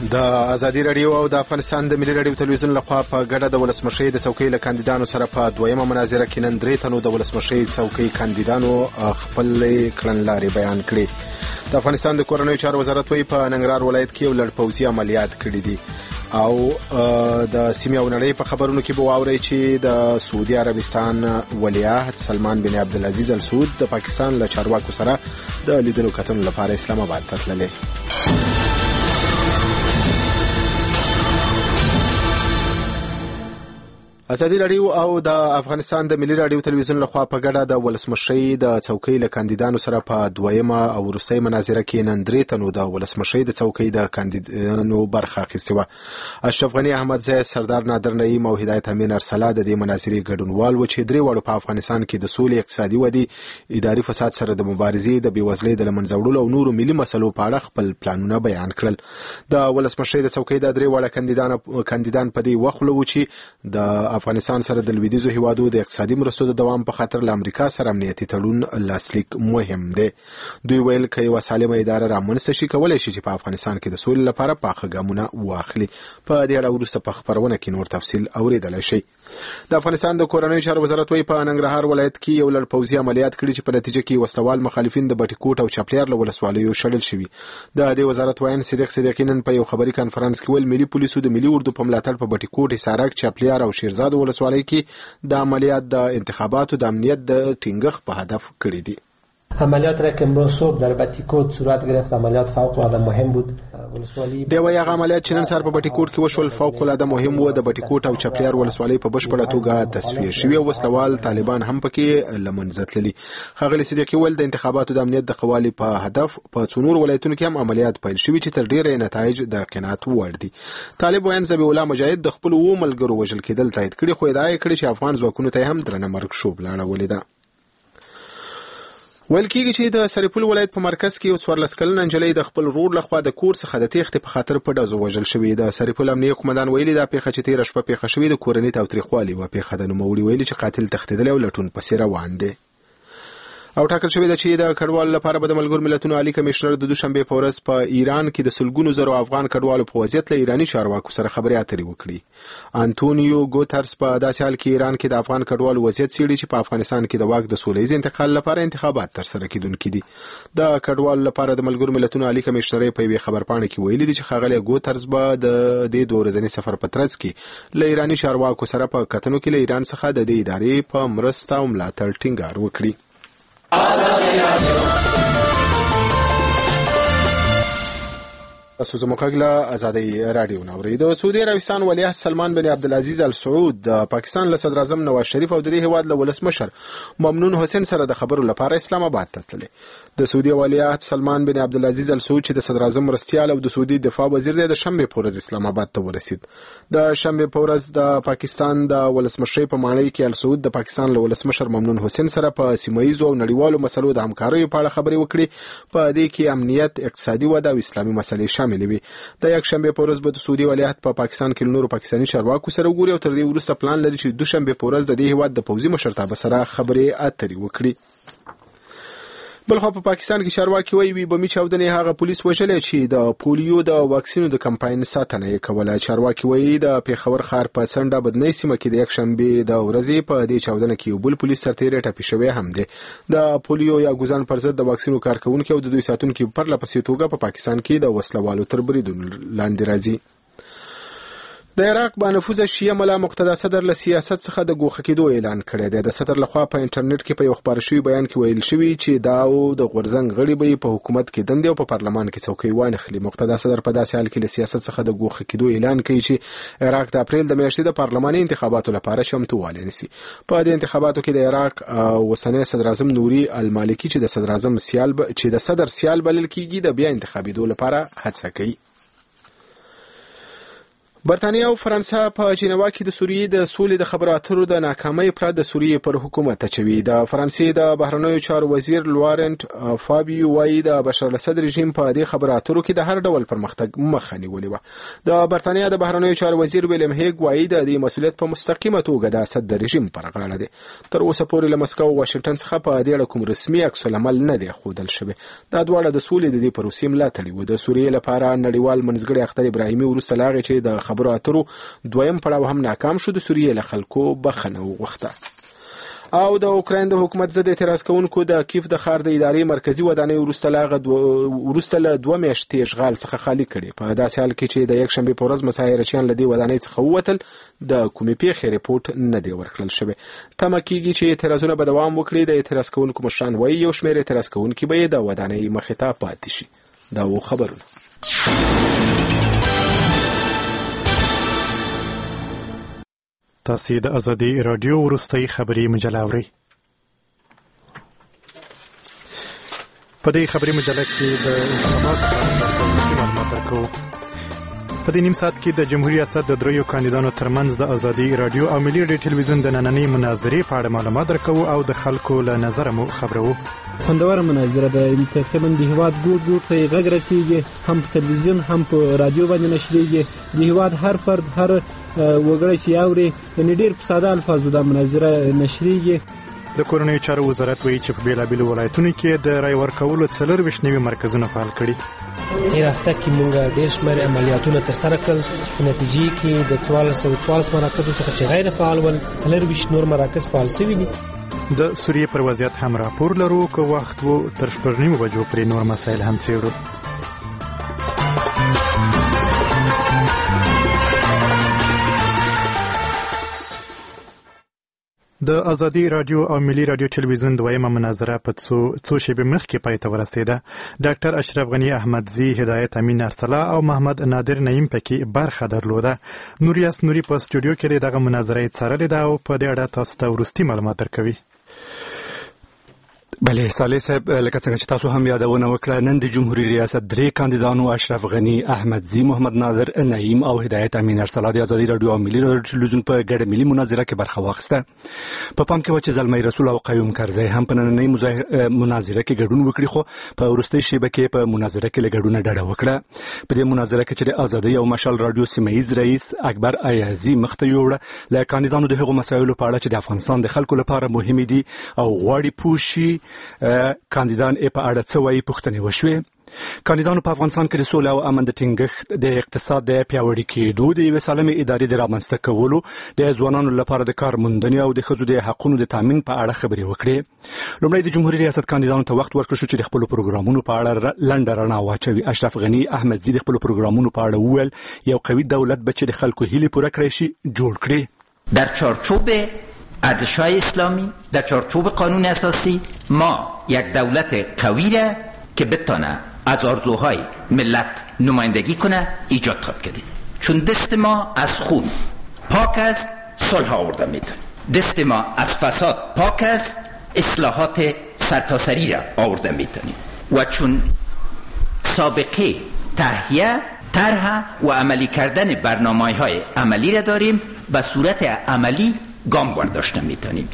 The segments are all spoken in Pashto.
د ازادي رادیو او د افغانستان د ملي رادیو تلویزیون لخوا په ګډه د ولسمشۍ د څوکۍ له کاندیدانو سره په دویمه مناظره کې نن 3 تنو د ولسمشۍ څوکۍ کاندیدانو خپل کړنلارې بیان کړې. د افغانستان د کورنیو چارو وزارت وایي په ننګرهار ولایت کې یو لړ پوځي عملیات کړي دي او د سیمې او نړۍ په خبرونو کې به واورئ چې د سعودي عربستان ولیعهد سلمان بن عبدالعزیز ال سعود د پاکستان له چارواکو سره د لیدلو کتنو لپاره اسلام آباد ته تللی. ازادي رادیو او د افغانستان د ملي رادیو تلویزیون لخوا په ګډه د ولسمشۍ د څوکۍ له کاندیدانو سره په دویمه او وروستۍ مناظره کې نن 3 تنو د ولسمشۍ د څوکۍ د کاندیدانو برخه اخیستې وه. اشرف غني، احمد زاهد، سردار نادر نعیم او هدایت امین ارسلا د دې مناظرې ګډونوال و چې 3 واړو په افغانستان کې د سولې، اقتصادي ودې، اداري فساد سره د مبارزې، د بېوزلۍ د له منځه وړلو او نورو ملي مسلو په اړه خپل پلانونه بیان کړل. د ولسمشۍ د څوکۍ د 3 واړه کاندیدان په دې وخت لو چې د افغانستان سره د لویدیځو هیوادو د اقتصادي مرستو د دوام په خاطر له امریکا سره امنیتي تړون لاسلیک مهم دی. دوی ویل که یو سالمه اداره رامنځته شي کولای شي چې په افغانستان کې د سولې لپاره پاخه ګامونه واخلي. په دې اړه وروسته په خبرونه کې نور تفصیل اوریدلی شي. د افغانستان د کورنیو چارو وزارت وایي په ننګرهار ولایت کې یو لړ پوځي عملیات کړي چې په نتیجه کې وسلوال مخالفین د بټي کوټ او چپلیار له ولسوالیو شړل شوي. د دې وزارت وایي صدیق صدیقی نن په یو خبري کانفرنس کې ویل ملي پولیسو د ملي اردو په ملاتړ په بټي کوټ، حصارک، چپلیار او شیرزاد ولسوالۍ کې د عملیات د انتخاباتو د امنیت د ټینګښت په هدف کړی دي. عملیات را که امروز صبح در بټي کوټ صورت گرفت عملیات فوق العاده مهم بود. دی وایي هغه عملیات چې نن سهار په بټي کوټ کې وشول فوق العاده مهم و. د بټي کوټ او چپلیار ولسوالۍ په بشپړه توګه تصفیه شوي او وسلوال طالبان هم پکې له منځه تللي. ښاغلي صدیقي ویل د انتخاباتو د امنیت د ښه والي په هدف په څو نور ولایتونو کې هم عملیات پیل شوي چې تر ډیره نتایج د قناعت وړ دي. طالب ویان ذبیح الله مجاهد د خپلو 2 ملګرو وژل کېدل تایید کړي خو ادعا یې کړې چې افغان ځواکونو ته هم درنه مرګ شوبله اړولې ده. ویل کېږي چې د سرپل ولایت په مرکز کې یو 14 کلنه نجلۍ د خپل ورور لخوا د کور څخه د تېښتې په خاطر په ډزو وژل شوې. د سرپل امنیه قومندان ویلي دا پیښه چې تېره شپه پیښه شوې د کورنۍ تاوتریخوالي وه. پیښه د نوموړي ویلي چې قاتل تښتېدلی او لټون پسې روان دی او ټاکل شوې ده چې د کډوالو لپاره به د ملګرو ملتونو عالي کمشنر د دوشنبې په ورځ په ایران کې د سلګونو زرو افغان کډوالو په وضعیت له ایراني چارواکو سره خبرې اترې وکړي. انټونیو ګوترس په داسې حال کې ایران کې د افغان کډوالو وضعیت څېړي چې په افغانستان کې د واک د سولیز انتقال لپاره انتخابات ترسره کیدونکي دي. د کډوالو لپاره د ملګرو ملتونو عالي کمشنر په یوې خبرپاڼه کې ویلي دي چې ښاغلی ګوترس به د دې 2 ورځني سفر په ترڅ کې له ایراني چارواکو سره په کتنو کې له ایران څخه د دې ادارې په مرسته او ملاتړ ټینګار وکړي. تاسو زموږ له ازادي رادیو نوري. د سعودي عربستان ولیعهد سلمان بن عبدالعزیز ال سعود د پاکستان له صدر اعظم نواز شریف او د دې هیواد له ولسمشر ممنون حسین سره د خبرو لپاره اسلام آباد ته تللی. د سعودي ولیعهد سلمان بن عبدالعزیز ال سعود چې د صدر اعظم مرستیال او د سعودي دفاع وزیر دی د شنبه په ورځ اسلام آباد ته ورسید. د شنبه په ورځ د پاکستان د ولسمشر په ماڼۍ کې ال سعود د پاکستان له ولسمشر ممنون حسین سره په سیمایي او نړیوالو مسلو د همکارۍ په اړه خبرې وکړي. په دې کې امنیت، اقتصادي وده او اسلامي مسلې شامل وي. د یک شنبه په ورځ به د سعودي ولیعهد په پاکستان کې نورو پاکستاني چارواکو سره وګوري او تر دې وروسته پلان لري چې دوشنبه په ورځ د دې هیواد د پوځي مشرتابه سره خبرې اترې وکړي. بلخوا په پاکستان کې چارواکي وایي بمي چاودنې هغه پولیس وژلې چې د پولیو د واکسینو د کمپاین ساتنه یې کوله. چارواکي وایي د پیښور ښار په څنډه بدنۍ سیمه کې د یک شنبه د ورځې په دې چاودنه کې یو بل پولیس سرتیری ټپي شوی هم دی. د پولیو یا ګوزان پر ضد د واکسینو کارکونکو او د دوی ساتونکو پر لپسې توګه په پاکستان کې د وسلوالو تر بریدونو لاندې راځي. د عراق با نفوذ شیعه ملا مقتدا صدر له سیاست څخه د ګوښه کېدو اعلان کړی دی. د صدر لخوا په انټرنیټ کې په یو خبر شوی بیان کې ویل شوی چې دا او د غورزنګ غړي به په حکومت کې دندې او په پارلمان کې څوکۍ وانخلي. مقتدا صدر په داسې حال کې له سیاست څخه د ګوښه کېدو اعلان کوي چې عراق د اپریل د میاشتې د پارلماني انتخاباتو لپاره چمتووالی نیسي. په دې انتخاباتو کې د عراق اوسنی صدر اعظم نوري المالکي چې د صدر اعظم سیال بلل کېږي د بیا انتخابېدو لپاره هڅه کوي. برتانیا او فرانسه په جنیوا کې د سوریې د سولې د خبرو اترو د ناکامۍ پړه د سوریې پر حکومت اچوي. د فرانسې د بهرنیو چارو وزیر لورنت فابیو وایي د بشار الاسد رژیم په دې خبرو اترو کې د هر ډول پرمختګ مخه نیولې وه. د برتانیا د بهرنیو چارو وزیر ویلیم هیګ وایي د دې مسؤلیت په مستقیمه توګه د اسد د رژیم پر غاړه دی. تر اوسه پورې له مسکو او واشنگټن څخه په دې اړه کوم رسمي عکس العمل نه دی ښودل شوی. دا دواړه د سولې د دې پروسې ملاتړي وو. د سوریې لپاره نړیوال منځګړی اختر ابراهیمي وروسته له هغې چې د خبرو اترو دویم پړاو هم ناکام شو د سوریې له خلکو بخښنه وغوښته. او د اوکراین د حکومت ضد اعتراض کوونکو د کیف د ښار د ادارې مرکزی ودانۍ وروسته له 2 میاشتې اشغال څخه خالی کړي. په داسې حال کې چې د یکشنبې په ورځ مساحرچیان له دې ودانۍ څخه ووتل د کومې پیښې ریپورت نه دی ورکړل شوی. تمه کېږي چې اعتراضونه به دوام وکړي. د اعتراض کوونکو مشران وایي یو شمېر اعتراض کوونکي به د ودانۍ مخې ته پاتې شي. دا و خبرونه. تاسې د ازادي راډیو وروستۍ خبري مجله اورئ. په دې خبري مجله کې د انتخاباتو معلومات راکوو. په دې نیم ساعت کې د جمهوریت ریاست د دریو کاندیدانو ترمنځ د ازادي راډیو او ملي راډیو ټلویزیون د نننۍ مناظرې په اړه معلومات راکوو او د خلکو له نظره مو خبرو. خوندوره مناظره د تقریبا د هیواد ګوټ ته غږ رسیږي، هم په تلویزیون هم په رادیو باندې نشریږي. د هیواد هر فرد هر وګړی چې اوري یعنې ډېر په ساده الفاظو دا مناظره نشریږي. د کورنیو چارو وزارت وایي چې په بېلابېلو ولایتونو کې د رای ورکولو 24 نوي مرکزونه فعال کړي. تېره هفته کې موږ ډېر شمېر عملیاتونه ترسره کړل. په نتیجې کې د 1414 مراکزو څخه چې غیر فعال ول 24 نور مراکز فعال شوي دي. د سوریې پر وضعیت هم راپور لرو. که وخت وو تر 6:30 بجو پرې نور مسایل هم څېړو. د ازادي راډیو او ملي راډیو ټلویزیون دویمه مناظره په څو شېبې مخکې پای ته ورسېده. ډاکټر اشرف غني احمدزي، هدایت امین ارسلا او محمد نادر نعیم پکې برخه درلوده. نوریاس نوري په سټوډیو کې دغه مناظره یې څارلې ده او په دې اړه تاسو ته وروستي معلومات درکوي. بله صالح صاحب، لکه څنګه چې تاسو هم یادونه وکړه، نن د جمهوریت ریاست درې کاندیدانو اشرف غني احمدزي، محمد نادر نعیم او هدایت امین ارسلا د ازادي راډیو او ملي راډیو ټلویزیون په ګډه ملي مناظره کې برخه واخیسته. په پام کې و چې زلمی رسول او قیوم کرزی هم په نننۍ مناظره کې ګډون وکړي، خو په وروستۍ شیبه کې په مناظره کې له ګډونه ډډه وکړه. په دې مناظره کې چې د ازادي او مشال راډیو سیمه‌یز رئیس اکبر ایازي مخته یوړه له کاندیدانو د هغو مسایلو په اړه چې د افغانستان د خلکو لپاره مهمه دي او غواړي پوه شي کاندیدان په اړه څه وایي پوښتنې وشوې. کاندیدانو په افغانستان کې د سولې او امن د ټینګښت، د اقتصاد د پیاوړي کېدو، د یوې سالمې ادارې د رامنځته کولو، د ځوانانو لپاره د کار موندنې او د ښځو د حقونو د تامین په اړه خبرې وکړې. لومړی د جمهوریت ریاست کاندیدانو ته وخت ورکړل شو چې د خپلو پروګرامونو په اړه لنډه رڼا واچوي. اشرف غني احمدزي د خپلو پروګرامونو په اړه وویل یو قوي دولت به چې د خلکو هیلې پوره کړی شي جوړ کړي. در چارچوب ارزش‌های اسلامی، در چارچوب قانون اساسی، ما یک دولت قوی را که بتونه از آرزوهای ملت نمایندگی کنه ایجاد خواهد کردیم. چون دست ما از خون پاک است، صلح آورده میتونه. دست ما از فساد پاک است، اصلاحات سرتاسری را آورده میتونیم. و چون سابقه تهیه، طرح و عملی کردن برنامه‌های عملی را داریم، به صورت عملی گام برداشته میتونیم.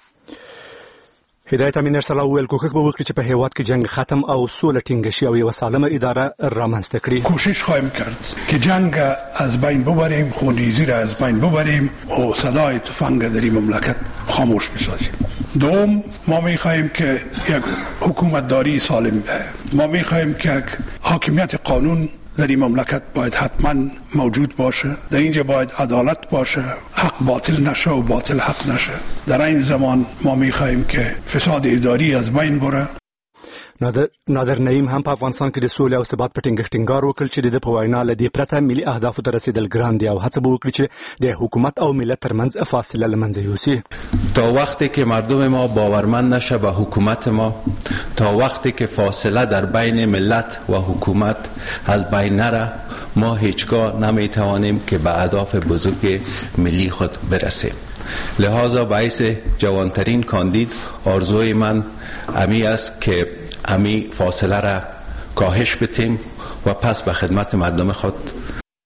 هدایت امین ارسلا وویل کوښښ به وکړي چې په هیواد کې جنگ ختم او سوله ټینګه شي او یوه سالمه اداره رامنځته کړي. کوشش خواهیم کرد که جنگ از بین ببریم، خونریزی را از بین ببریم و صدای تفنگ در این مملکت خاموش بسازیم. دوم، ما میخواهیم که یک حکومتداری سالم بشه. ما میخواهیم که یک حاکمیت قانون در این مملکت باید حتما موجود باشه. در اینجا باید عدالت باشه، حق باطل نشه و باطل حق نشه. در این زمان ما میخواهیم که فساد اداری از بین بره. نادر نعیم هم په افغانستان کې د سولې او ثبات په ټینګښت ټینګار وکړ چې د په وینا له دې پرته ملي اهدافو ته رسیدل ګران دي او هڅه به وکړي چې د حکومت او ملت ترمنځ فاصله له منځه یوسي. تا وقتی که مردم ما باورمند نشه به حکومت ما، تا وقتی که فاصله در بین ملت و حکومت از بین نره، ما هیچگاه نمیتوانیم که به اهداف بزرگ ملی خود برسیم. لہذا باعث جوانترین کاندید آرزوی من امی است که امی فاصله را کاهش بدیم و پس به خدمت مردم خود.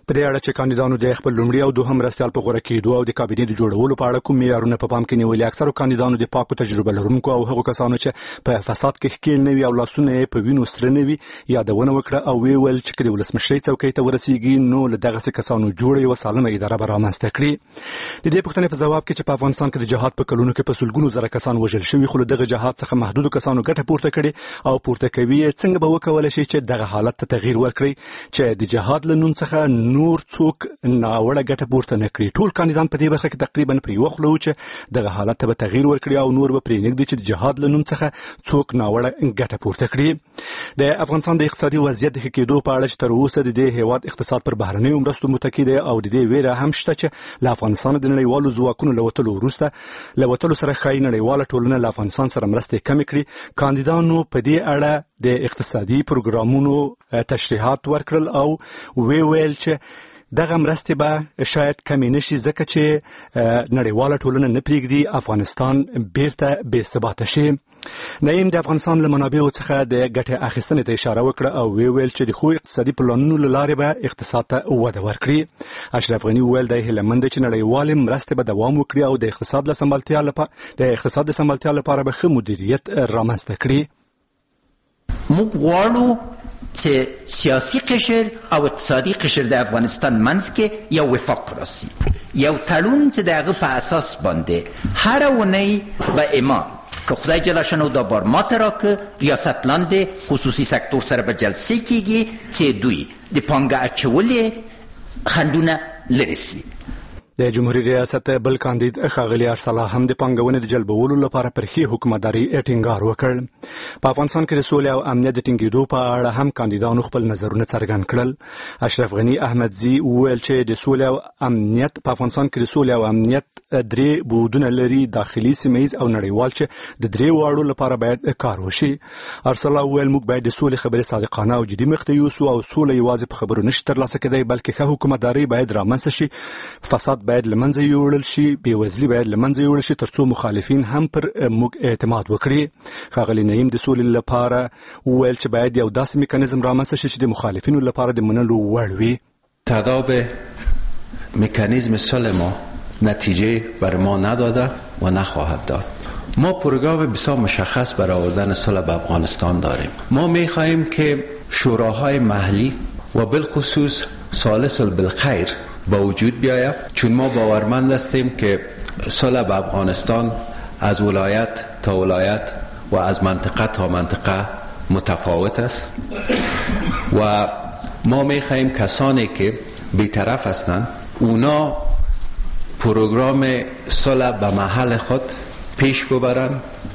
په دې اړه چې کاندیدانو د خپل لومړي او دوهم مرستیال په غوړه کېدو او د کابینې د جوړولو په اړه کوم معیارونه په پام کې نیولي. اکثرو کاندیدانو د پاکو تجربه لرونکو او هغو کسانو چې په فساد کې ښکېل نه وي او لاسونه یې په وینو سره نه وي یادونه وکړه او ویل چې د ولسمشرۍ څوکۍ ته ورسیږي نو له دغسې کسانو جوړه یوه سالمه اداره به رامنځته کړي. د دې پوښتنې په ځواب کې چې په افغانستان کې د جهاد په کلونو کې په سلګونو زره کسان وژل شوي خو له دغه جهاد څخه محدودو کسانو ګټه پورته کړې او پورته کوي څنګه به وکولای شي چې دغه حالت ته تغییر ورکړي چې د جهاد له نوم څخه نور څوک ناوړه ګټه پورته نه کړي. ټول کاندیدان په دې برخه کې تقریبا په یوه خوله وو چې دغه حالت ته به تغییر ورکړي او نور به پرېنږدي چې د جهاد له نوم څخه څوک ناوړه ګټه پورته کړي. د افغانستان د اقتصادي وضعیت د ښه کېدو په اړه چې تر اوسه د دې هېواد اقتصاد پر بهرنیو مرستو متکي دی او د دې ویره هم شته چې له افغانستان د نړیوالو ځواکونو له وتلو وروسته له وتلو سره ښایي نړیواله ټولنه له افغانستان سره مرستې کمې کړي. کاندیدانو په دې اړه د اقتصادي پروګرامونو تشریحات ورکړل او ویل چې دغه مرستې به شاید کمې نشي ځکه چې نړیواله ټولنه نه پرېږدي افغانستان بیرته بې ثباته شي. نعیم د افغانستان له منابعو څخه د ګټې اخیستنې ته اشاره وکړه او ویل چې د ښو اقتصادي پلانونو له لارې به اقتصاد ته وده ورکړي. اشرف غني وویل د هیلهمند چې نړیوالې مرستې به دوام وکړي او د اقتصاد د سمبالتیا لپاره به ښه مدیریت رامنځته کړي. موږ غواړو چې سیاسي قشر او اقتصادي قشر د افغانستان منځ کې یو وفاق راسي، یو تړون چې د هغه په اساس باندې هر اونۍ به اما که خدای جل شانو دا بار ماته راکه ریاست لاندې خصوصي سکتور سره به جلسې کیږي چې دوی د پانګه اچولې خنډونه لرې سي. د جمهوریت ریاست بل کاندید ښاغلي ارسلا هم د پانګونې د جلبولو لپاره پر ښې حکومتداري ټینګار وکړ. په افغانستان کې د سولې او امنیت د ټینګېدو په اړه هم کاندیدانو خپل نظرونه څرګند کړل. اشرف غني احمدزي وویل چې د سولې او امنیت په افغانستان کې د سولې او امنیت درې بودونه لري، داخلي، سیمهیز او نړیوال، چې د درې واړو لپاره باید کار وشي. ارسلا وویل موږ باید د سولې خبرې صادقانه او جدي مخ ته یوسو او سوله یوازې په خبرو نشي ترلاسه کېدی بلکې ښه حکومتداري باید رامنځته شي، فساد باید له منځه یوړل شي، بېوزلي باید له منځه یوړل شي ترڅو مخالفین هم پر موږ اعتماد وکړي. ښاغلي نعیم د سولې لپاره وویل چې باید یو داسې میکانیزم رامنځته شي چې د مخالفینو لپاره د منلو وړ وي. تداوم مکانیزم صلح ما نتیجه بر ما نداده و نخواهد داد. ما پروگرام بسیار مشخص برای آوردن صلح به افغانستان داریم. ما می‌خواهیم که شوراهای محلی و بالخصوص ثالث بالخیر با وجود بیاید، چون ما باورمند هستیم که صلح به افغانستان از ولایت تا ولایت و از منطقه تا منطقه متفاوت است و ما می‌خواهیم کسانی که بی‌طرف هستند اونا پروگرام صلح به محل خود پیش ببرند.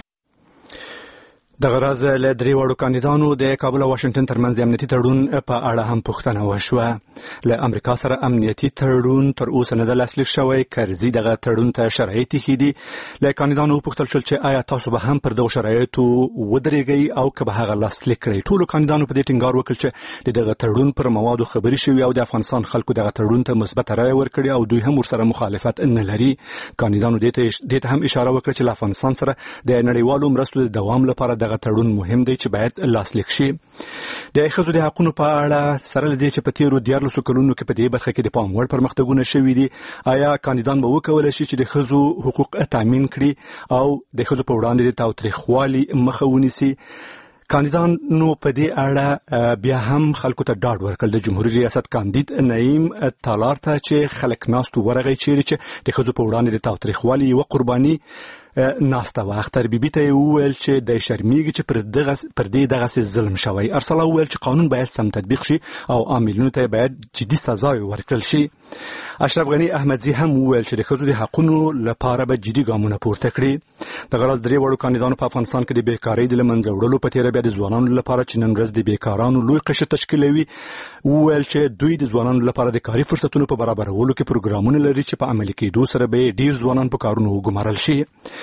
دغه راز له درې واړو کاندیدانو د کابل او واشنگټن ترمنځ د امنیتي تړون په اړه هم پوښتنه وشوه. له امریکا سره امنیتي تړون تر اوسه نه دی لاسلیک شوی، کرزي دغه تړون ته شرایط ایښي دي. له کاندیدانو وپوښتل شول چې آیا تاسو به هم پر دغو شرایطو ودرېږئ او که به هغه لاسلیک کړئ. ټولو کاندیدانو په دې ټینګار وکړ چې د دغه تړون پر موادو خبرې شوي او د افغانستان خلکو دغه تړون ته مثبته رایه ورکړې او دوی هم ورسره مخالفت نه لري. کاندیدانو دې ته هم اشاره وکړه چې له افغانستان سره د نړیوالو مرستو د دوام لپاره دغه تړون مهم دی چې باید لاسلیک شي. د ښځو د حقونو په اړه سره له دې چې په تیرو 14 کلونو کې په دې برخه کې د پام وړ پرمختګونه شوي دي، آیا کاندیدان به وکولی شي چې د ښځو حقوق تامین کړي او د ښځو په وړاندې د تاوتریخوالي مخه ونیسي؟ کاندیدانو په دې اړه بیا هم خلکو ته ډاډ ورکړل. د جمهوریت ریاست کاندید نعیم تالار ته چې خلک ناستو ورغی چیرې چې د ښځو په وړاندې د تاوتریخوالي یوه قرباني ناسته وه. اختر بیبي ته یې وویل چې دی شرمیږي چې پر دې دغسې ظلم شوی. ارسلا وویل چې قانون باید سم تطبیق شي او عاملینو ته باید جدي سزاوې ورکړل شي. اشرف غني احمدزي هم وویل چې د ښځو د حقونو لپاره به جدي ګامونه پورته کړي. دغه راز درې واړو کاندیدانو په افغانستان کې د بیکارۍ د له منځه وړلو په تېره بیا د ځوانانو لپاره چې نن ورځ د بیکارانو لوی قشر تشکیلوي وویل چې دوی د ځوانانو لپاره د کاري فرصتونو په برابرولو کې پروګرامونه لري چې په عملي کېدو سره به ډېر ځوانان په کارونو وګمارل شي.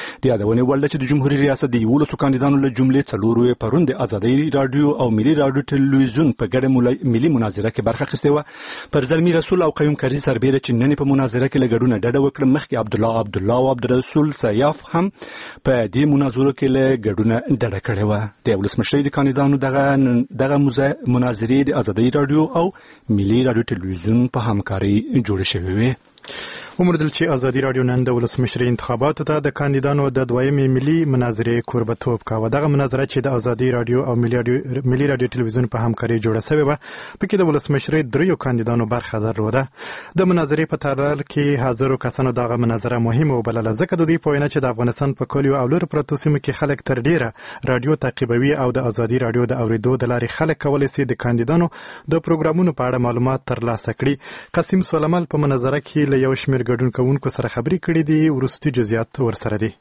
د یادونې وړ ده چې د جمهوریت ریاست د 11 کاندیدانو له جملې څلورو یې پرون د ازادي رادیو او ملي رادیو ټلویزیون په ګډه ملي مناظره کې برخه اخیستې وه. پر زلمي رسول او قیوم کاري سربیره چې نن په مناظره کې له ګډونه ډډه وکړه، مخکې عبدالله او عبدالرسول سیاف هم په دې مناظرو کې له ګډونه ډډه کړې وه. د ولسمشرۍ د کاندیدانو دغه مناظرې د ازادي رادیو او ملي رادیو ټلویزیون په همکارۍ جوړې شوې وې. ومردل چې ازادي رادیو نن د ولسمشرۍ انتخاباتو ته د کاندیدانو د دویمې ملي مناظرې کوربه‌توب کاوه. دغه مناظره چې د ازادي رادیو او ملي رادیو ټلویزیون په همکارۍ جوړه شوې وه، پکې د ولسمشرۍ دریو کاندیدانو برخه درلوده. د مناظرې په تالار کې حاضرو کسانو دغه مناظره مهمه وبلله، ځکه د دوی په وینا چې د افغانستان په کلیو او لرو پرتو سیمو کې خلک تر ډیره رادیو تعقیبوي او د ازادي رادیو د اوریدو د لارې خلک کولی شي د کاندیدانو د پروګرامونو په اړه معلومات ترلاسه کړي. قاسم سلیمان په مناظره کې له یو شمېر ګډون کوونکو سره خبرې کړې دي، وروستي جزئیات ورسره دي.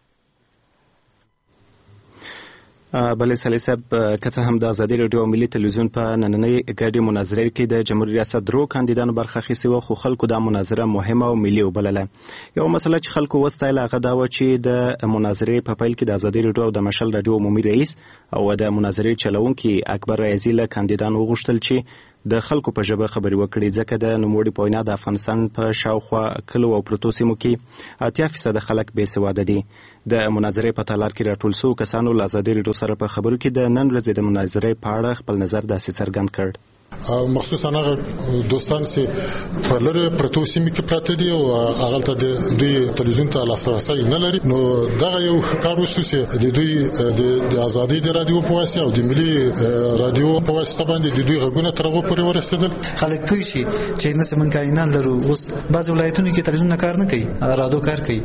بلې سالي صاحب، که څه هم د ازادي رادیو او ملي تلویزیون په نننۍ ګډې مناظرې کې د جمهوریت ریاست درو کاندیدانو برخه اخیستې وه، خو خلکو دا مناظره مهمه او ملي وبلله. یو مسله چې خلکو وستایله هغه دا وه چې د مناظرې په پیل کې د ازادي رادیو او د مشل رادیو عمومي رئیس او د مناظرې چلوونکي اکبر عزیزي له کاندیدانو وغوښتل چې د خلکو په ژبه خبرې وکړي، ځکه د نوموړي په وینا د افغانستان په شاوخوا کلو او پرتو سیمو کې 80% خلک بې سواده دي. د مناظرې په تالار کې راټول شوو کسانو له ازادي رادیو سره په خبرو کې د نن ورځې د مناظرې په اړه خپل نظر داسې څرګند کړ. مخصوصا هغه دوستان چې په لرې پرتو سیمو کې پراته دي او هغه ته د دوی تلویزیون ته لاسرسی نه لري، نو دا یو کار وشو چې د دوی د ازادي رادیو په واسطه او د ملي رادیو په واسطه باندې د دوی غږونه تر هغه پورې ورسېدل. خلک پوه شي چې نه سمون کاینان لرو. اوس بعض ولایتونو کې تلویزیون کار نه کوي، رادیو کار کوي.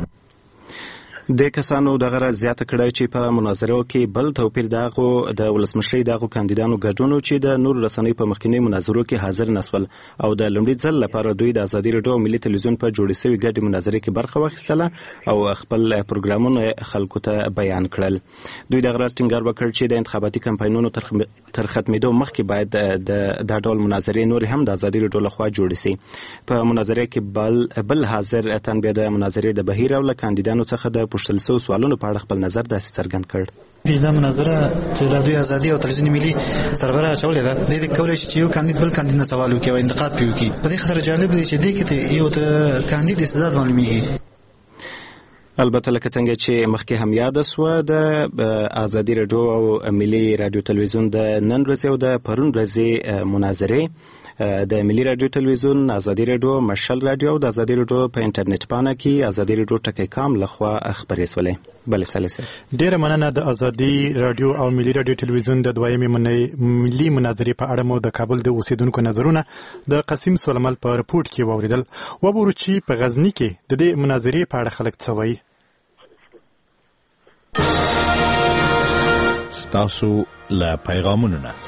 د کسانو دغه راز زیاته کړه چې په مناظرو کې بل توپیر دغه د ولسمشرۍ دغه کاندیدانو ګډون چې د نور رسنۍ په مخکینی مناظرو کې حاضر نسول او د لومړي ځل لپاره دوی د ازادي رادیو او ملي تلویزیون په جوړې شوې ګډې مناظرې کې برخه واخیستله او خپل پروګرامونه خلکو ته بیان کړل. دوی دغه راز ټینګار وکړ چې د انتخاباتي کمپاینونو تر ختمېدو مخکې باید د ډول مناظرې نور هم د ازادي رادیو لخوا جوړې شي. په مناظرې کې بل حاضر تن بیا د مناظرې د بهیر او له کاندیدانو څخه د پوښتل شوو سوالونو په اړه خپل نظر داسې څرګند کړ. دا مناظره چې رادیو ازادي او تلویزیون ملي سربره اچولې ده، د دې کولای شي چې یو کاندید بل کاندید نه سوال وکړي او انتقاد پیو کړي. په دې خاطر جالب دی چې دې کې یو کاندید استعداد معلومیږي. البته لکه څنګه چې مخکې هم یاد شوه، د ازادي رادیو او ملي رادیو تلویزیون د نن ورځې او د پرون ورځې مناظرې د ملي رادیو تلویزیون، ازادي رادیو، مشل رادیو او د ازادي رادیو په انټرنیټ پاڼه کې ازادي رادیو ټکی کام لخوا خبرې شولې. بلې سالسه ډیره مننه. د ازادي رادیو او ملي رادیو تلویزیون د دویمې ملي مناظرې په اړه مو د کابل د اوسیدونکو نظرونه د قاسم سلیمان په رپورټ کې واوریدل. وګورو چې په غزنی کې د دې مناظرې په اړه خلک څه وایي. ستاسو له پیغامونو نه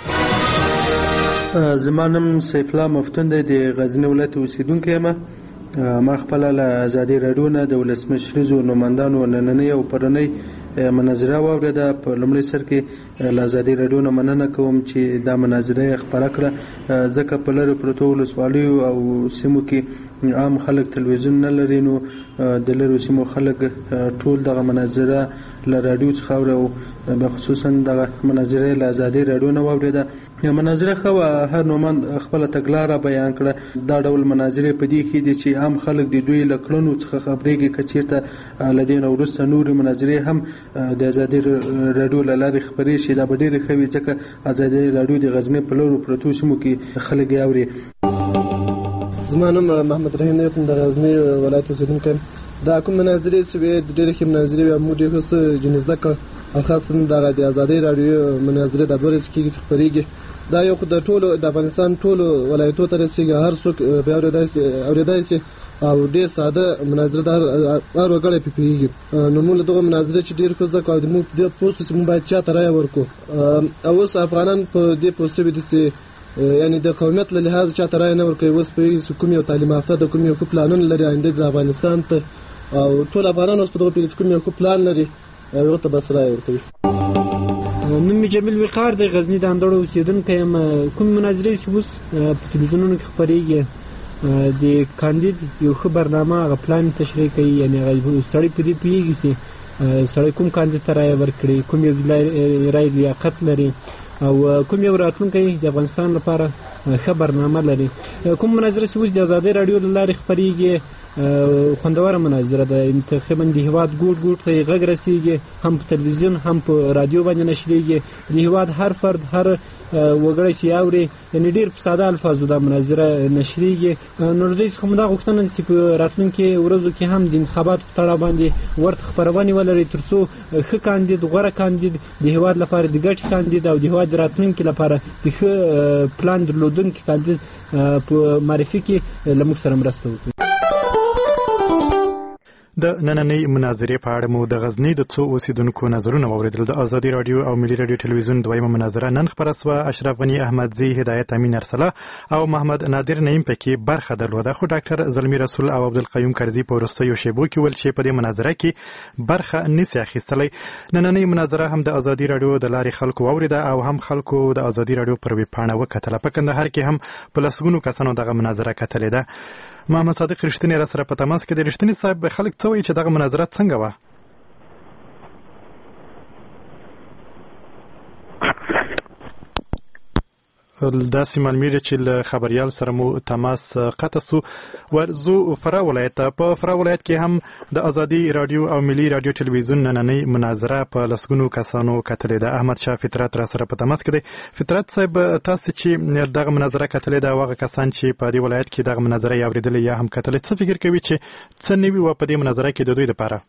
زما نوم سیف الله مفتون دی، د غزنی ولایت اوسیدونکی یم. ما خپله له ازادي رادیو نه د ولسمشریزو نمایندانو نننۍ او پرونۍ مناظره واورېده. په لومړي سر کې له ازادي رادیو نه مننه کوم چې دا مناظره یې خپره کړه، ځکه په لرې پرتو ولسوالیو او سیمو کې عام خلک تلویزیون نه لري، نو د لرې سیمو خلک ټول دغه مناظره له رادیو څخه اوري او خصوصا دغه مناظره له ازادي رادیو نه واورېده. مناظره خو هر نومند خپل تګلاره بیان کړه. دا ډول مناظره په دې کې دي چې عام خلک د دوی له کړنو څخه خبرېږي، که چېرته له دې نه وروسته نورې مناظرې هم د ازادي رادیو له لارې خپرې شي، دا به ډېرې ښه وي، ځکه ازادي رادیو د غزني په لرو پرتو سیمو کې خلک یې اوري. زما نوم محمد رحیم دی، د غزني ولایت اوسېدونکی یم. دا کوم مناظرې چې وې ډېرې ښې مناظرې وې، موږ ډېر ښه جنس زده کړه او خاصا دغه د ازادي رادیو مناظرې د دوه ورځې کېږي چې خپرېږي. دا یو د ټولو د افغانستان ټولو ولایتو ته رسېږي، هر څوک بیا اورېدای شي او ډېر ساده مناظره ده، هر وګړی پرې پوهېږي. نو موږ له دغه مناظرې چې ډېر ښه زده کړو او موږ دې پوه شو چې موږ باید چا ته رایه ورکړو. اوس افغانان په دې پوه شوي دي چې یعنی د قومیت له لحاظه چا ته رایه نه ورکوي. اوس پوهېږي چې کوم یو تعلیم یافته د کوم یو ښه پلانونه لري آینده د افغانستان ته، او ټول افغانان اوس په دغه پوهېږي چې کوم یو ښه پلان لري او هغه ته بس رایه ورکوي. نوم جمیل وقار د غزنی د اندړو اوسیدونکی یم. کوم مناظرې چې اوس په تلویزیونونو کې خپرېږي د کاندید یو ښه برنامه هغه پلان تشریح کوي، یعنې هغه سړی په دې پوهېږي چې سړی کوم کاندید ته رایه ورکړي، کوم یو رایه لیاقت لري او کوم یو راتلونکی د افغانستان لپاره ښه برنامه لري. کوم مناظره چې اوس د ازادۍ راډیو له لارې خپرېږي خوندوره مناظره ده، تقریبا د هېواد ګوټ ګوټ ته یې غږ رسېږي، هم په تلویزیون هم په رادیو باندې نشرېږي. د هېواد هر فرد هر وګړی چې اوري یعنې ډېر په ساده الفاظو دا مناظره نشرېږي. نو له دوی څخه مو دا غوښتنه ده چې په راتلونکي ورځو کې هم د انتخاباتو په تړاو باندې ورته خپرونې ولري تر څو ښه کاندید، غوره کاندید، د هېواد لپاره د ګټې کاندید او د هېواد د راتلونکي لپاره د ښه پلان درلودونکي کاندید په معرفي کې له موږ سره مرسته وکړي. د نننۍ مناظرې په اړه مو د غزني د څو اوسیدونکو نظرونه واوریدل. د ازادي رادیو او ملي رادیو ټلویزیون دویمه مناظره نن خپره شوه. اشرف غنی احمدزی، هدایت امین ارسله او محمد نادر نعیم پکې برخه درلوده، خو ډاکټر زلمی رسول او عبدالقیوم کرزي په وروستیو شیبو کې ویل چې په دې مناظره کې برخه نشي اخیستلی. نننۍ مناظره هم د ازادي رادیو د لارې خلکو واوریده او هم خلکو د ازادي رادیو پر ویبپاڼه وکتله. په کندهار کې هم په لسګونو کسانو دغه مناظره کتلې ده. محمد صادق رښتینی را سره په تماس کې دی. رښتینی صاحب، خلک څه وایي چې دغه مناظره څنګه وه؟ داسې معلومیږي چې له خبریال سره مو تماس قطع سو. ورزو فرا ولایت ته. په فرا ولایت کې هم د ازادي رادیو او ملي رادیو ټلویزیون نننۍ مناظره په لسګونو کسانو کتلې ده. احمد شاه فطرت را سره په تماس کې دی. فطرت صاحب، تاسو چې دغه مناظره کتلې ده، هغه کسان چې په دې ولایت کې دغه مناظره یې اورېدلې یا هم کتلې، څه فکر کوي چې څه نوي وه په دې مناظره کې د دوی لپاره؟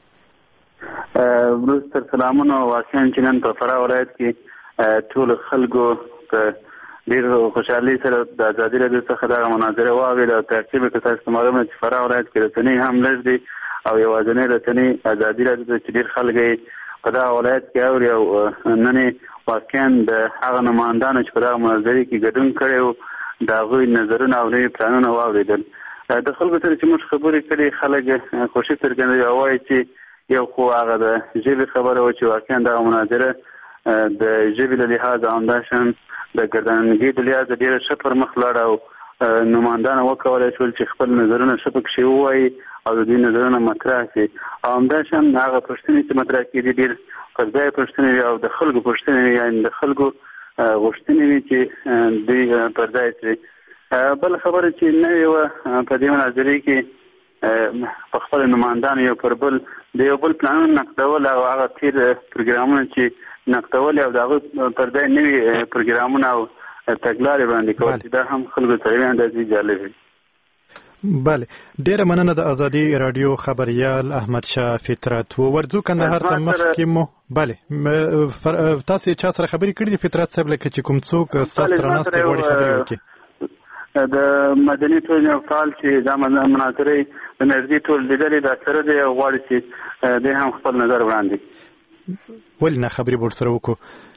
وروسته سلامونه. واقعا چې نن په فرا ولایت کې ټول خلکو ډېر خوشحالي سره د ازادي راډیو څخه دغه مناظره واورېده. تعقیب که تاسو ته معلومه چې فرا ولایت کې رسنۍ هم لږ دي او یوازینۍ رسنۍ ازادي راډیو ده چې ډېر خلک یې په دغه ولایت کې اوري او نن یې واقعا د هغه نمایندانو چې په دغه مناظرې کې ګډون کړی و د هغوی نظرونه او نوي پلانونه واورېدل. د خلکو سره چې موږ خبرې کړې، خلک خوښي څرګندوي او وایي چې یو خو هغه د ژبې خبره وه چې واقعا دغه مناظره د ژبې له لحاظه همداشان د ګردانګۍ د لحاظه ډېره ښه پر مخ لاړه او نمایندانو وکولی شول چې خپل نظرونه ښه پکښې ووایي او د دوی نظرونه مطرح شي. او همداشان هغه پوښتنې چې مطرح کېدي ډېر پر ځای پوښتنې وي او د خلکو پوښتنې وي، یعنې د خلکو غوښتنې وي چې دوی پر ځای شي. بله خبره چې نوې وه په دې مناظرې کې په خپل نمایندانو یو پر بل د یو بل پلانونه نقدول او هغه تېر پروګرامونه چې نقدول او د هغه پر ځای نوي پروګرامونه او تګلارې وړاندې کول چې دا هم خلکو ته یوې اندازې جالب وي. بله، ډېره مننه د ازادي راډیو خبریال احمد شاه فطرت. ورځو کندهار ته مخکې مو بله تاسې چا سره خبرې کړي دي فطرت صاحب، لکه چې کوم څوک ستاسو سره ناست غواړي خبرې وکړي؟ د مدني ټولنې یو فعال چې دا مناظرې د نږدې ټول لیدلې دا سره دی او غواړي چې دی هم خپل نظر وړاندې. ولې نه خبرې به ورسره وکړو؟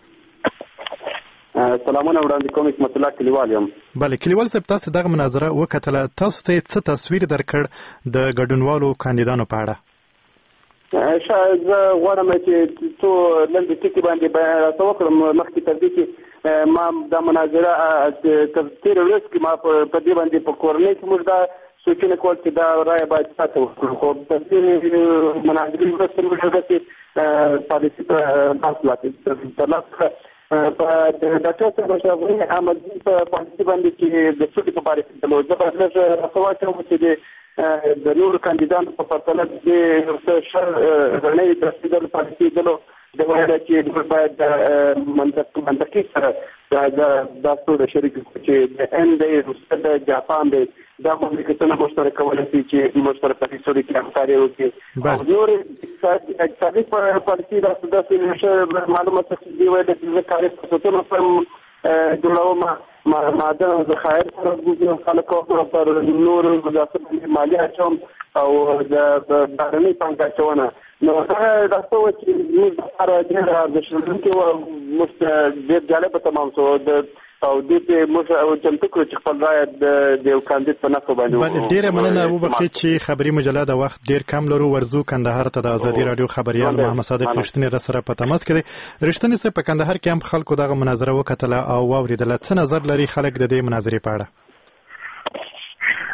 سلامونه وړاندې کوم. حکمت الله کلیوال یم. بله کلیوال صاحب، تاسو دغه مناظره وکتله، تاسو ته څه تصویر درکړ د ګډونوالو کاندیدانو په اړه؟ شاید زه غواړم چې څو لنډې ټکي باندې راته وکړم. مخکې تر دې چې ما دا مناظره تر تېره ورځ کې ما په دې باندې په کورنۍ کې موږ دا سوچونه کول چې دا رایه باید پاته وکړو، خو تر تېرې مناظرې وروسته موږ داسې پالیسي په لاس ترلاسه په ډاکټر صاحب اشرف غني احمدزي په پالیسي باندې چې د سولې په باره کې درلود. زه به لږ راته واچوم چې د نورو کاندیدانو په پرتله د څه ښه رڼۍ د رسېدلو پالیسي درلو د ویله چې موږ باید منطقي سره دا ټول شریک کړو چې د هند دی، روسیه ده، جاپان دی، دا مملکتونه موږ سره کولی شي چې موږ سره په دې سولې کې همکاري وکړي. او نور اقتصادي پالیسي داسې ښه معلومه څه چې دوی ویله چې زه کاري فرصتونه سره جوړوم، معدن او ذخایر سره خلکو پر نورو وزارت مالي اچوم او د بهرنۍ پانګې اچونه. نو هغه دا څه وه چې زموږ لپاره ډېر ارزښت لرونکې وه، موږ ته ډېر جالبه تمام شو او دې ته موږ چمتو کړو چې خپل رایه د یو کاندید په نښو باندې. ډېره مننه. وبخښئ چې خبري مجله د وخت ډېر کم لرو. ورځو کندهار ته د ازادي راډیو خبریال محمد صادق رښتینی را سره په تماس کې دی. رښتینی صاحب، په کندهار کې هم خلکو دغه مناظره وکتله او واورېدله، څه نظر لري خلک د دې مناظرې په اړه؟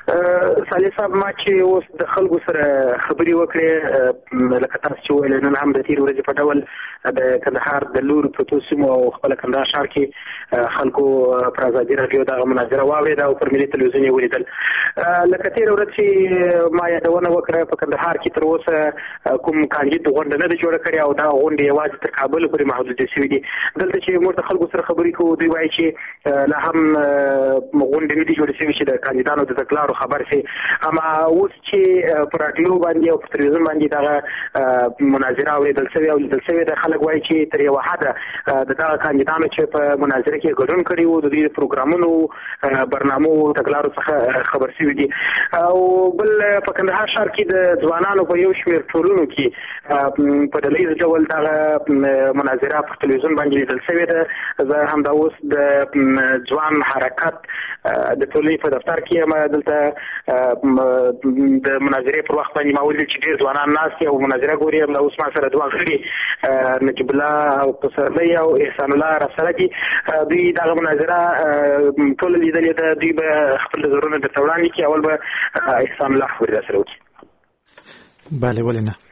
صالح صاحب ما چې اوس د خلکو سره خبرې وکړې لکه تاسو چې ویل نن هم د تیر ورځې په ډول د کندهار د لور پروتو سیمو او خپل کندهار ښار کې خلکو پر ازادي راډیو دغه مناظره واورېده او پر ملي تلویزیون یې ولیدل. لکه تیر ورځ چې ما یادونه وکړه په کندهار کې تر اوسه کوم کاندید غونډه نه ده جوړه کړې او دا غونډې یوازې تر کابل پورې محدودې شوې دي. دلته چې موږ د خلکو سره خبرې کوو دوی وایي چې لا هم غونډې نه دي جوړې شوې چې د کاندیدانو د تګلارو خبر شي. اما اوس چې پر راډیو باندې او په تلویزیون باندې دغه مناظره اورېدل شوې او لیدل شوې ده، خلک وایي چې تر یوه حده د دغه کاندیدانو چې په مناظره کې ګډون کړي وو د دوی د پروګرامونو برنامو تګلارو څخه خبر شوي دي. او بل په کندهار ښار کې د ځوانانو په یو شمېر ټولنو کې په ډلیز ډول دغه مناظره په تلویزیون باندې لیدل شوې ده. زه همدا اوس د ځوان حرکت د ټولنې په دفتر کې یم. دلته د مناظرې پر وخت باندې ما ولیدل چې ډېر ځوانان ناست دي او مناظره ګوري. همدا اوس ما سره دوه غړي نجیب الله او پسرلی او احسان الله راسره دي. دوی دغه مناظره ټوله لیدلې ده. دوی به خپل نظرونه درته وړاندې کړي. اول به احسان الله خبرې راسره وکړي. بله ولې نه.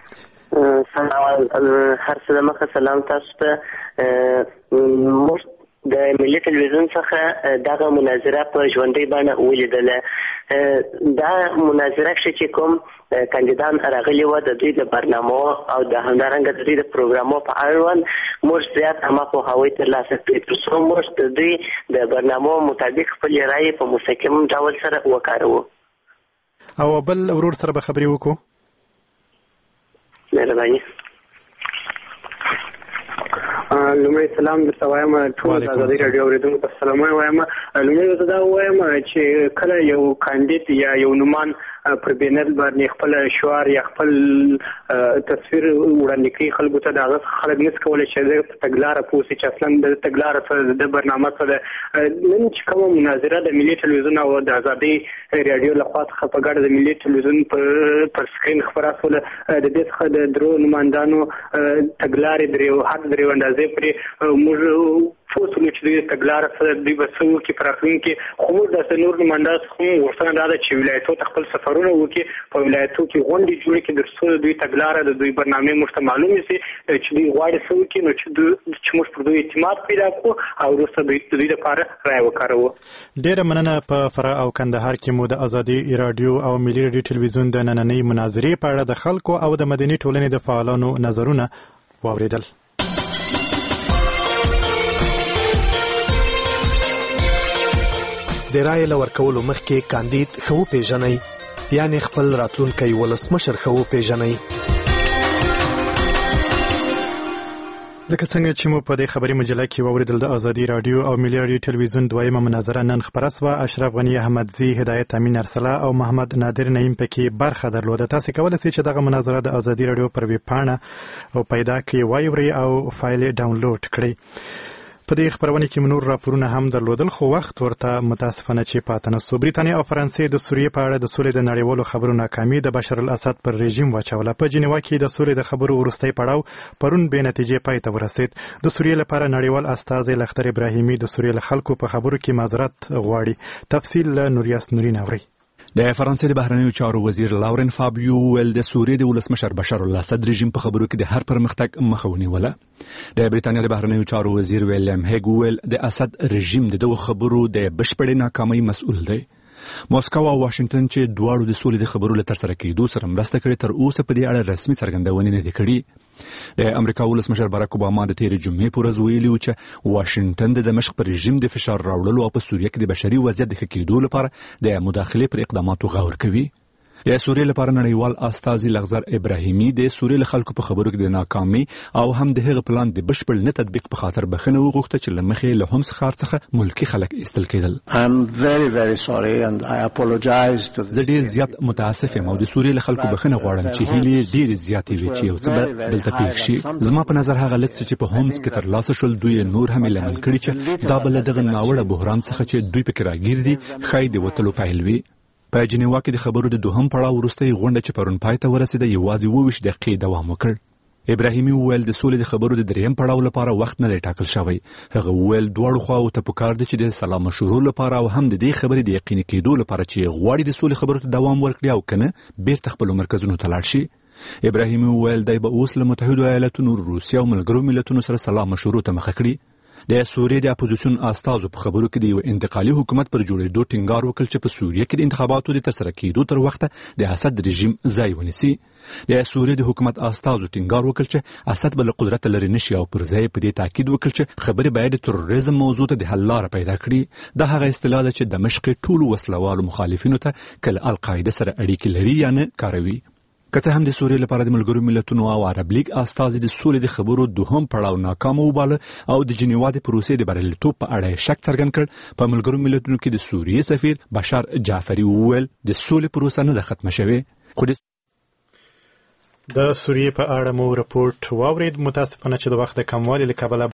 هر څه دمخه سلام تاسو ته. موږ د ملي تلویزیون څخه دغه مناظره په ژوندۍ بڼه ولیدله. دا مناظره چې کوم کاندیدان راغلي وو د دوی د برنامو او د همدارنګه د دوی د پروګرامو په اړوند موږ زیات عامه پوهاوی ترلاسه کړی تر څو موږ د دوی د برنامو مطابق خپل رایې په مستقیم ډول سره وکاروو. او بل ورور سره به خبرې وکړو. مهرباني. لومړی سلام درته وایم ټول ازادي راډیو اورېدونکو ته سلامونه وایم. لومړی زه دا وایم چې کله یو کاندید یا یو نومان پر بینر باندې خپل شعار یا خپل تصویر وړاندې کوي خلکو ته، د هغه خلک نس کولی چې د تګلاره پوه شي چې اصلا د تګلاره څه د برنامه څه ده. نن چې کومه مناظره د ملي تلویزیون او د ازادي راډیو لخوا څخه په ګډه د ملي تلویزیون پر سکرین خپره شوله، د دې څخه د درو نمایندانو تګلارې درې اندازې پورې موږ فوسلو چې دوی تګلاره سره دوی به څه وکړي په راتلونکي. خو موږ داسې نور نمایندان څخه هم غوښتنه دا ده چې ولایتو ته خپل سفرونه وکړي، په ولایتو کې غونډې جوړې کړي تر څو د دوی تګلاره د دوی برنامې موږ ته معلومې شي چې دوی غواړي څه وکړي، نو چې موږ پر دوی اعتماد پیدا کړو او وروسته د دوی لپاره رایه وکاروو. ډېره مننه. په فراه او کندهار کې مو د ازادي راډیو او ملي راډیو ټلویزیون د نننۍ مناظرې په اړه د خلکو او د مدني ټولنې د فعالانو نظرونه واورېدل. د رایې له ورکولو مخکې کاندید ښه وپېژنئ، یعنې خپل راتلونکی ولسمشر ښه وپېژنئ. لکه څنګه چې مو په دې خبري مجله کې واورېدل، د ازادي راډیو او ملي راډیو ټلویزیون دویمه مناظره نن خپره شوه. اشرف غني احمدزي، هدایت امین ارسلا او محمد نادر نعیم پکې برخه درلوده. تاسو کولی شئ چې دغه مناظره د ازادي راډیو پر ویب پاڼه او پیدا کې واورئ او فایل ډاونلوډ کړئ. په دې خبرونه کې نور راپورونه هم درلودل، خو وخت ورته متاسفانه چې پاتې نه شو. بریتانیا او فرانسې د سوریې په اړه د سولې د نړیوالو خبرو ناکامي د بشر الاسد پر رژیم واچوله. په جنیوا کې د سولې د خبرو وروستی پړاو پرون بې نتیجې پای ته ورسید. د سوریې لپاره نړیوال استازی لختر ابراهیمي د سوریې له خلکو په خبرو کې معذرت غواړي. تفصیل له نوریاس نورین اوري. د فرانسې د بهرنیو چارو وزیر لاورن فابیو ول د سوریې د ولسمشر بشار الاسد رژیم په خبرو کې د هر پرمختګ مخه ونیوله. د بریتانیا د بهرنیو چارو وزیر ویلیام هیګ ول د اسد رژیم د دغه خبرو د بشپړې ناکامۍ مسؤل دی. موسکو او واشنگټن چې دواړو د سولې د خبرو له ترسره کېدو سره مرسته کړې، تر اوسه په دې اړه رسمي څرګندونې نه دي کړې. د امریکا ولسمشر باراک اوباما د تېرې جمعې په ورځ ویلي و چې واشنگټن د دمشق پر رژیم د فشار راوړلو او په سوریه کې د بشري وضعیت د ښه کېدو لپاره د مداخلې پر اقداماتو غور کوي. د سوریې لپاره نړیوال استازی لختر ابراهیمي د سوریې له خلکو په خبرو کې د ناکامۍ او هم د هغه پلان د بشپړ نه تطبیق په خاطر بخښنه وغوښته چې له مخې له هومس ښار څخه ملکي خلک ایستل کېدل. زه ډېر زیات متاسف یم او د سوریې له خلکو بخښنه غواړم چې هیلې ډېرې زیاتې وې چې یو څه به دلته پېښ شي. زما په نظر هغه لږ څه چې په هومس کې ترلاسه شول دوی نور هم لمن کړي چې دا به له دغه ناوړه بحران څخه چې دوی پکې راګیر دي ښایي د وتلو پیل وي. په جنیوا کې د خبرو د دوهم پړاو وروستۍ غونډه چې پرون پای ته ورسېده یوازې 22 دقیقې دوام وکړ. ابراهیمي وویل د سولې د خبرو د دریم پړاو لپاره وخت نه دی ټاکل شوی. هغه وویل دواړو خواو ته پکار ده چې د سلا مشورو لپاره او هم د دې خبرې د یقیني کېدو لپاره چې غواړي د سولې خبرو ته دوام ورکړي او کنه بیرته خپلو مرکزونو ته لاړ شي. ابراهیمي وویل دی به اوس له متحدو ایالاتونو، روسیې او ملګرو ملتونو سره سلا مشورو ته مخه کړي. د سوریې د اپوزیسیون استازو په خبرو کې د یو انتقالي حکومت پر جوړېدو ټینګار وکړ چې په سوریه کې د انتخاباتو د ترسره کېدو تر وخته د اسد رژیم ځای ونیسي. د سوریې د حکومت استازو ټینګار وکړ چې اسد به له قدرت لرې نشي او پر ځای په دې تاکید وکړ چې خبرې باید د تروریزم موضوع ته د حل لاره پیدا کړي. دا هغه اصطلاح ده چې دمشق ټولو وسلوالو مخالفینو ته کله القاعده سره اړیکې لري یا نه کاروي. که څه هم د سوریې لپاره د ملګرو ملتونو او عرب لیگ استازي د سولې د خبرو دوهم پړاو ناکام وباله او د جنیوا د پروسې د بریالیتوب په اړه شک څرګند کړ، په ملګرو ملتونو کې د سوریې سفیر بشار جعفری وویل د سولې پروسه نه ده ختمه شوې. خو د سوریې په اړه مو رپورټ واورید. متاسفانه چې د وخت د کموالي له کبله